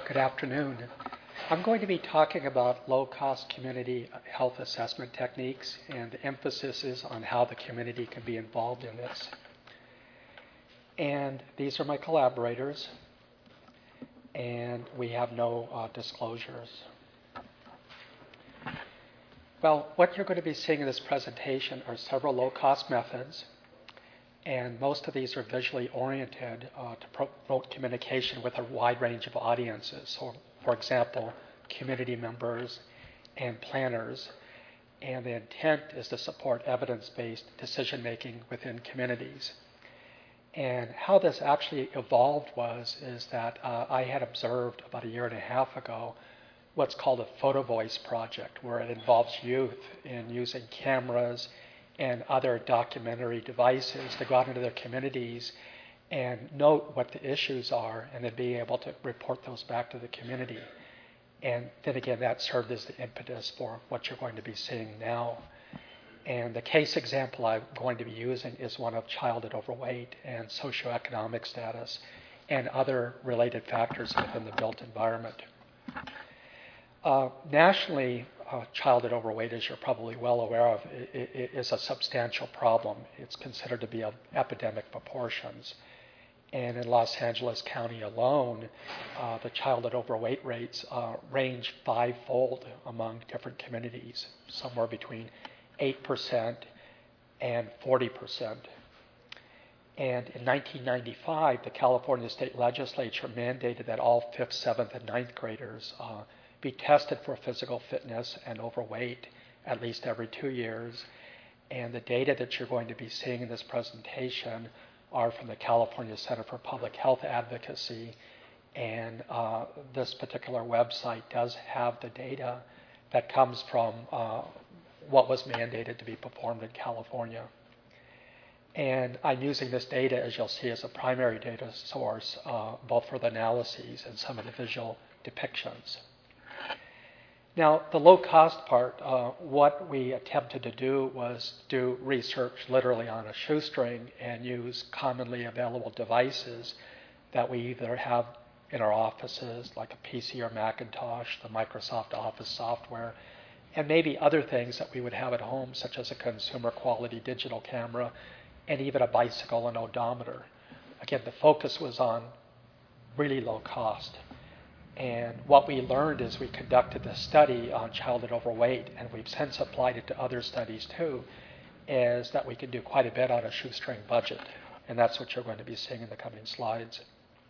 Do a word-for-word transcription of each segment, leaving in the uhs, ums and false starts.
Good afternoon. I'm going to be talking about low-cost community health assessment techniques, and the emphasis is on how the community can be involved in this. And these are my collaborators, and we have no uh, disclosures. Well, what you're going to be seeing in this presentation are several low-cost methods, and most of these are visually oriented uh, to promote communication with a wide range of audiences. So, for example, community members and planners. And the intent is to support evidence-based decision-making within communities. And how this actually evolved was is that uh, I had observed about a year and a half ago what's called a photo voice project, where it involves youth in using cameras and other documentary devices to go out into their communities and note what the issues are, and then be able to report those back to the community. And then again, that served as the impetus for what you're going to be seeing now. And the case example I'm going to be using is one of childhood overweight and socioeconomic status and other related factors within the built environment. Uh, nationally, uh, childhood overweight, as you're probably well aware of, it, it is a substantial problem. It's considered to be of epidemic proportions. And in Los Angeles County alone, uh, the childhood overweight rates uh, range fivefold among different communities, somewhere between eight percent and forty percent. And in nineteen ninety-five, the California State Legislature mandated that all fifth, seventh, and ninth graders uh, be tested for physical fitness and overweight at least every two years. And the data that you're going to be seeing in this presentation are from the California Center for Public Health Advocacy. And uh, this particular website does have the data that comes from uh, what was mandated to be performed in California. And I'm using this data, as you'll see, as a primary data source, uh, both for the analyses and some of the visual depictions. Now, the low-cost part, uh, what we attempted to do was do research literally on a shoestring and use commonly available devices that we either have in our offices, like a P C or Macintosh, the Microsoft Office software, and maybe other things that we would have at home, such as a consumer-quality digital camera and even a bicycle and odometer. Again, the focus was on really low cost. And what we learned is we conducted this study on childhood overweight, and we've since applied it to other studies too, is that we can do quite a bit on a shoestring budget. And that's what you're going to be seeing in the coming slides.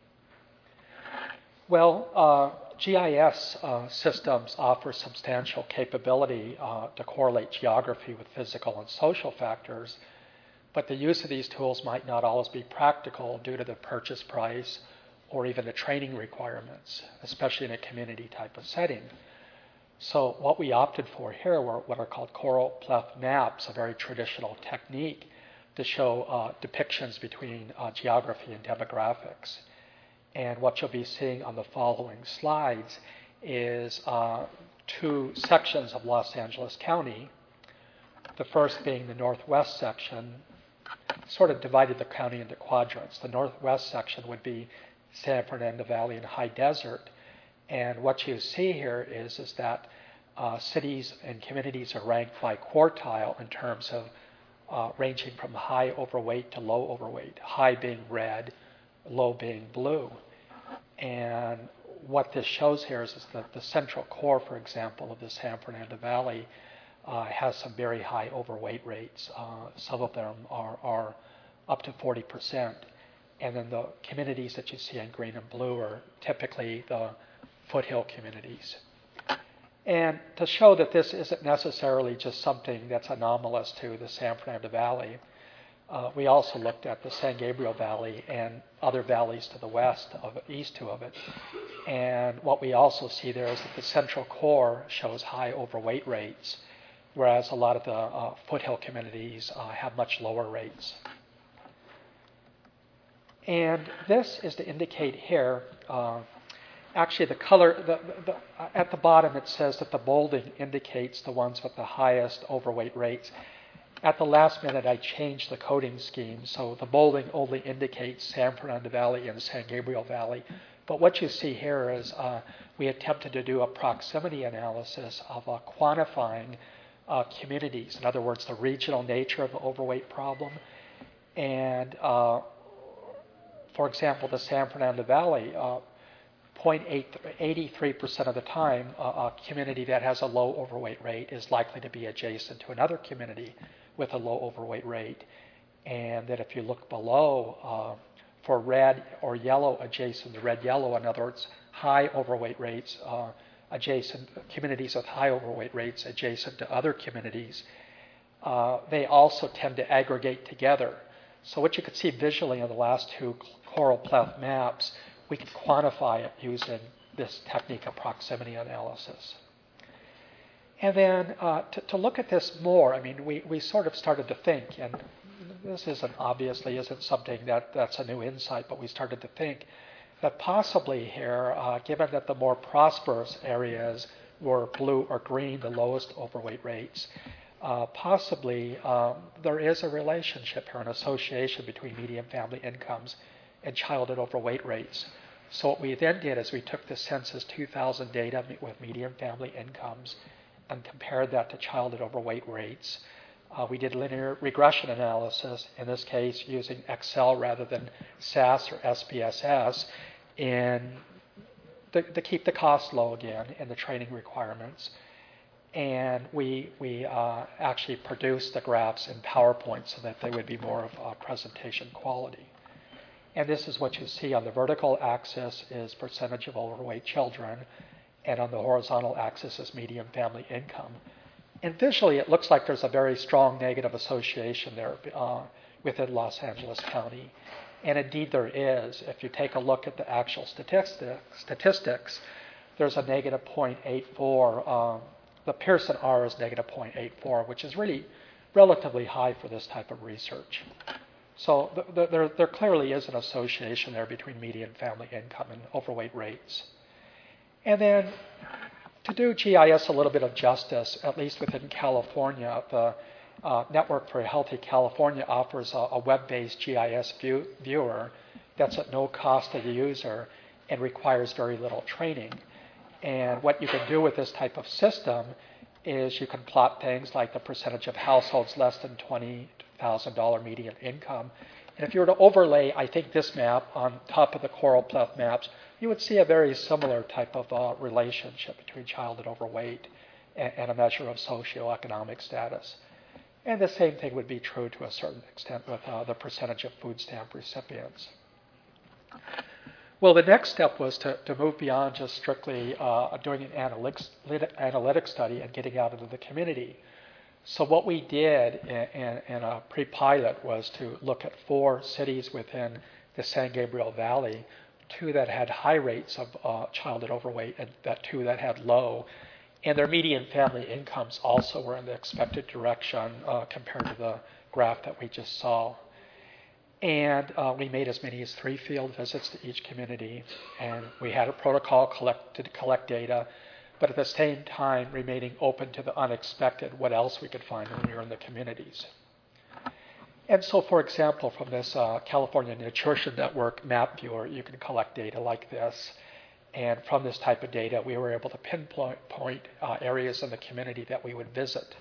Well, uh, G I S uh, systems offer substantial capability uh, to correlate geography with physical and social factors, but the use of these tools might not always be practical due to the purchase price or even the training requirements, especially in a community type of setting. So what we opted for here were what are called choropleth maps, a very traditional technique to show uh, depictions between uh, geography and demographics. And what you'll be seeing on the following slides is uh, two sections of Los Angeles County. The first being the northwest section, sort of divided the county into quadrants. The northwest section would be San Fernando Valley and high desert. And what you see here is, is that uh, cities and communities are ranked by quartile in terms of uh, ranging from high overweight to low overweight, high being red, low being blue. And what this shows here is, is that the central core, for example, of the San Fernando Valley uh, has some very high overweight rates. Uh, some of them are, are up to forty percent. And then the communities that you see in green and blue are typically the foothill communities. And to show that this isn't necessarily just something that's anomalous to the San Fernando Valley, uh, we also looked at the San Gabriel Valley and other valleys to the west of it, east of it. And what we also see there is that the central core shows high overweight rates, whereas a lot of the uh, foothill communities uh, have much lower rates. And this is to indicate here, uh, actually the color, the, the, the, at the bottom it says that the bolding indicates the ones with the highest overweight rates. At the last minute I changed the coding scheme, so the bolding only indicates San Fernando Valley and San Gabriel Valley But what you see here is uh, we attempted to do a proximity analysis of uh, quantifying uh, communities. In other words, the regional nature of the overweight problem. And uh, for example, the San Fernando Valley, uh, zero point eight three percent of the time, uh, a community that has a low overweight rate is likely to be adjacent to another community with a low overweight rate. And that if you look below, uh, for red or yellow adjacent to red-yellow, in other words, high overweight rates, uh, adjacent communities with high overweight rates adjacent to other communities, uh, they also tend to aggregate together. So what you can see visually in the last two coral pleth maps, we can quantify it using this technique of proximity analysis. And then uh, to, to look at this more, I mean, we, we sort of started to think, and this isn't obviously isn't something that, that's a new insight, but we started to think that possibly here, uh, given that the more prosperous areas were blue or green, the lowest overweight rates, uh, possibly um, there is a relationship here, an association between median family incomes and childhood overweight rates. So what we then did is we took the Census two thousand data with median family incomes and compared that to childhood overweight rates. Uh, we did linear regression analysis, in this case using Excel rather than S A S or S P S S, and to, to keep the cost low again and the training requirements. And we, we uh, actually produced the graphs in PowerPoint so that they would be more of a presentation quality. And this is what you see on the vertical axis is percentage of overweight children, and on the horizontal axis is median family income. And visually, it looks like there's a very strong negative association there uh, within Los Angeles County. And indeed there is. If you take a look at the actual statistic, statistics, there's a negative zero point eight four. Um, the Pearson R is negative zero point eight four, which is really relatively high for this type of research. So th- th- there, there clearly is an association there between median family income and overweight rates. And then to do G I S a little bit of justice, at least within California, the uh, Network for a Healthy California offers a, a web-based G I S view, viewer that's at no cost to the user and requires very little training. And what you can do with this type of system is you can plot things like the percentage of households less than twenty thousand dollars median income. And if you were to overlay, I think, this map on top of the coral pleth maps, you would see a very similar type of uh, relationship between childhood overweight and, and a measure of socioeconomic status. And the same thing would be true to a certain extent with uh, the percentage of food stamp recipients. Well, the next step was to, to move beyond just strictly uh, doing an analytics, analytic study and getting out into the community. So what we did in, in, in a pre-pilot was to look at four cities within the San Gabriel Valley, two that had high rates of uh, childhood overweight and that two that had low. And their median family incomes also were in the expected direction uh, compared to the graph that we just saw. And uh, we made as many as three field visits to each community. And we had a protocol collect, to collect data, but at the same time remaining open to the unexpected, what else we could find when we were in the communities. And so, for example, from this uh, California Nutrition Network map viewer, you can collect data like this. And from this type of data, we were able to pinpoint point, uh, areas in the community that we would visit.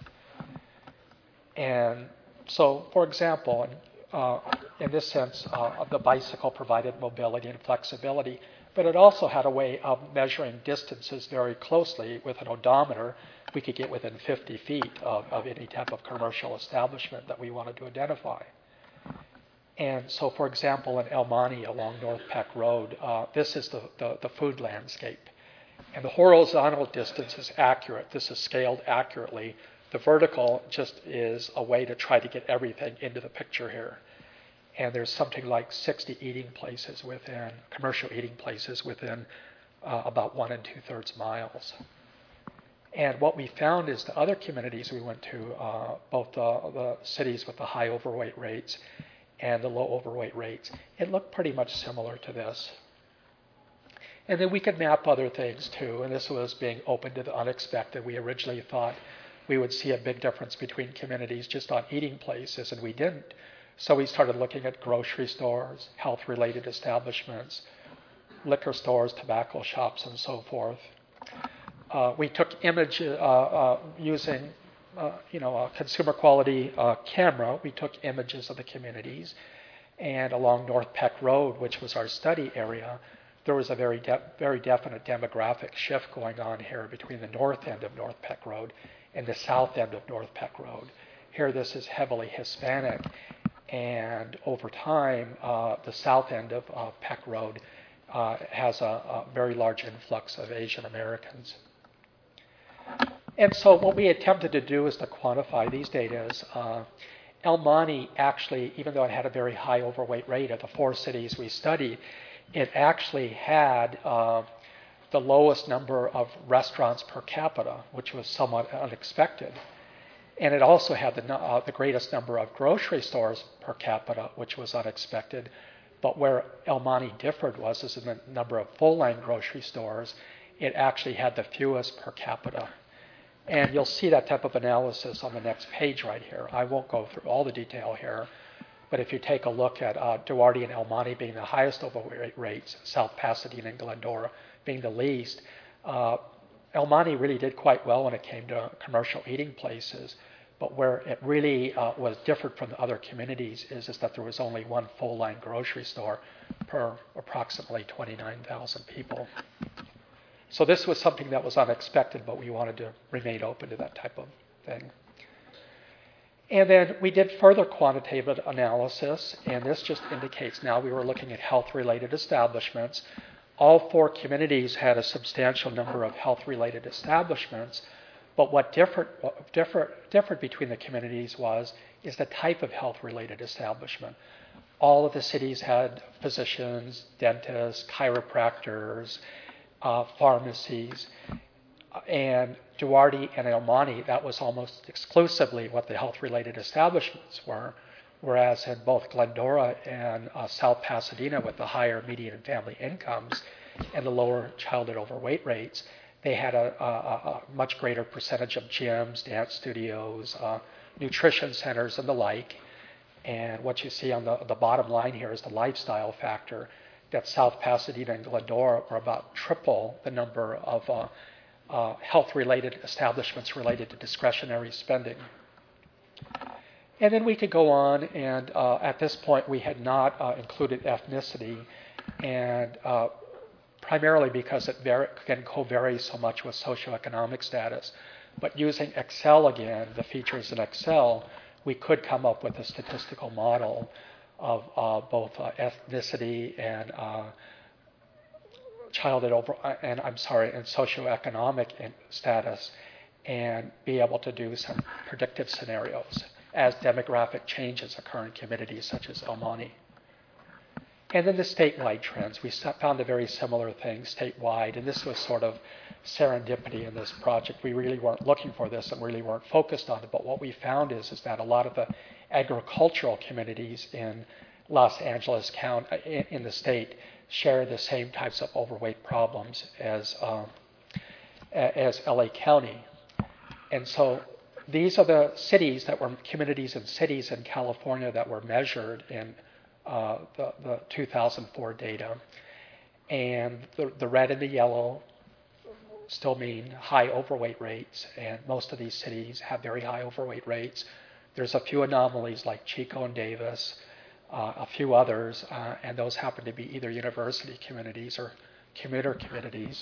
And so, for example, uh, in this sense, uh, the bicycle provided mobility and flexibility, but it also had a way of measuring distances very closely with an odometer. We could get within fifty feet of, of any type of commercial establishment that we wanted to identify. And so, for example, in El Monte along North Peck Road, uh, this is the, the, the food landscape. And the horizontal distance is accurate. This is scaled accurately. The vertical just is a way to try to get everything into the picture here. And there's something like sixty eating places within, commercial eating places within uh, about one and two-thirds miles. And what we found is the other communities we went to, uh, both the, the cities with the high overweight rates and the low overweight rates, it looked pretty much similar to this. And then we could map other things too, and this was being open to the unexpected. We originally thought we would see a big difference between communities just on eating places, and we didn't. So we started looking at grocery stores, health-related establishments, liquor stores, tobacco shops, and so forth. Uh, we took image uh, uh, using uh, you know, a consumer quality uh, camera. We took images of the communities. And along North Peck Road, which was our study area, there was a very, de- very definite demographic shift going on here between the north end of North Peck Road and the south end of North Peck Road. Here, this is heavily Hispanic, and over time, uh, the south end of uh, Peck Road uh, has a, a very large influx of Asian Americans. And so what we attempted to do is to quantify these data. Uh, El Monte actually, even though it had a very high overweight rate of the four cities we studied, it actually had uh, the lowest number of restaurants per capita, which was somewhat unexpected. And it also had the, uh, the greatest number of grocery stores per capita, which was unexpected. But where El Monte differed was is in the number of full-line grocery stores. It actually had the fewest per capita. And you'll see that type of analysis on the next page right here. I won't go through all the detail here. But if you take a look at uh, Duarte and El Monte being the highest overweight rates, South Pasadena and Glendora being the least, uh, El Monte really did quite well when it came to commercial eating places. But where it really uh, was different from the other communities is, is that there was only one full-line grocery store per approximately twenty-nine thousand people. So this was something that was unexpected, but we wanted to remain open to that type of thing. And then we did further quantitative analysis, and this just indicates now we were looking at health-related establishments. All four communities had a substantial number of health-related establishments, but what different, what different, different between the communities was is the type of health-related establishment. All of the cities had physicians, dentists, chiropractors, uh, pharmacies, and Duarte and El Monte, that was almost exclusively what the health-related establishments were, whereas in both Glendora and uh, South Pasadena, with the higher median family incomes and the lower childhood overweight rates, they had a, a, a much greater percentage of gyms, dance studios, uh, nutrition centers, and the like. And what you see on the, the bottom line here is the lifestyle factor, that South Pasadena and Glendora were about triple the number of uh, uh, health-related establishments related to discretionary spending. And then we could go on, and uh, at this point we had not uh, included ethnicity, and uh, primarily because it var- can co-vary so much with socioeconomic status. But using Excel again, the features in Excel, we could come up with a statistical model of uh, both uh, ethnicity and uh, childhood over, and I'm sorry, and socioeconomic status, and be able to do some predictive scenarios as demographic changes occur in communities such as El Monte. And then the statewide trends. We found a very similar thing statewide, and this was sort of serendipity in this project. We really weren't looking for this and really weren't focused on it, but what we found is, is that a lot of the agricultural communities in Los Angeles County, in the state, share the same types of overweight problems as, um, as L A County. And so these are the cities that were, communities and cities in California that were measured in uh, the, the two thousand four data. And the, the red and the yellow still mean high overweight rates, and most of these cities have very high overweight rates. There's a few anomalies like Chico and Davis, uh, a few others, uh, and those happen to be either university communities or commuter communities.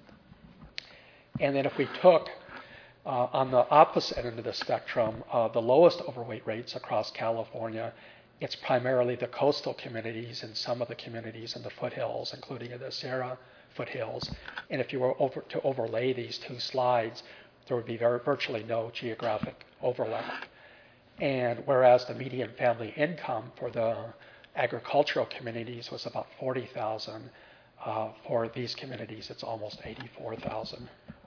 And then if we took, uh, on the opposite end of the spectrum, uh, the lowest overweight rates across California, it's primarily the coastal communities and some of the communities in the foothills, including in the Sierra foothills. And if you were over to overlay these two slides, there would be very, virtually no geographic overlap. And whereas the median family income for the agricultural communities was about forty thousand, uh, for these communities it's almost eighty-four thousand.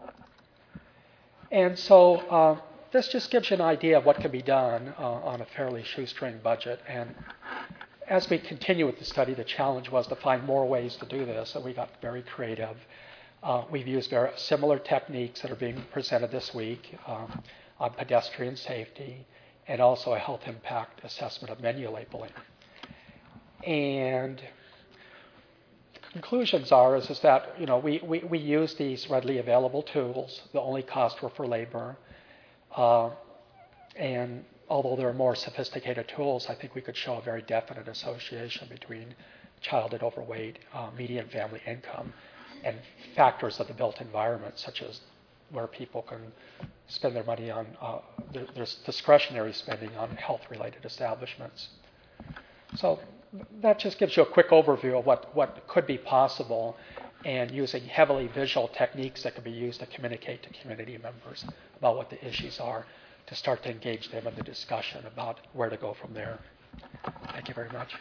And so uh, this just gives you an idea of what can be done uh, on a fairly shoestring budget. And as we continue with the study, the challenge was to find more ways to do this, and we got very creative. Uh, we've used very similar techniques that are being presented this week um, on pedestrian safety, and also a health impact assessment of menu labeling. And conclusions are is, is that you know we, we, we use these readily available tools. The only cost were for labor. Uh, and although there are more sophisticated tools, I think we could show a very definite association between childhood overweight, uh, median family income, and factors of the built environment, such as where people can spend their money on, uh, there, there's discretionary spending on health-related establishments. So that just gives you a quick overview of what, what could be possible, and using heavily visual techniques that can be used to communicate to community members about what the issues are, to start to engage them in the discussion about where to go from there. Thank you very much.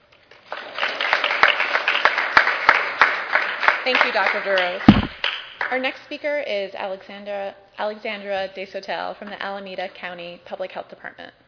Thank you, Doctor Duros. Our next speaker is Alexandra, Alexandra DeSotel from the Alameda County Public Health Department.